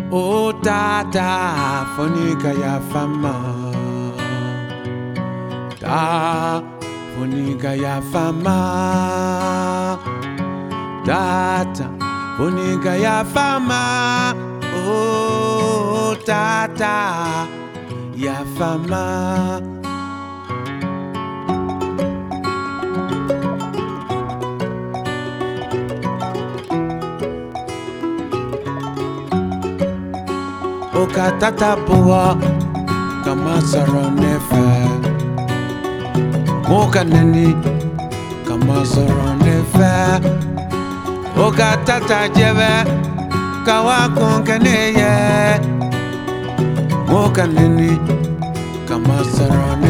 O tata fonika ya fama ta fonika ya fama tata fonika ya fama o tata ya fama. Oka tata boa kama saro nefe Moka neni kama saro nefe Oka tata jebe kawa konkeneye Moka neni kama saro nefe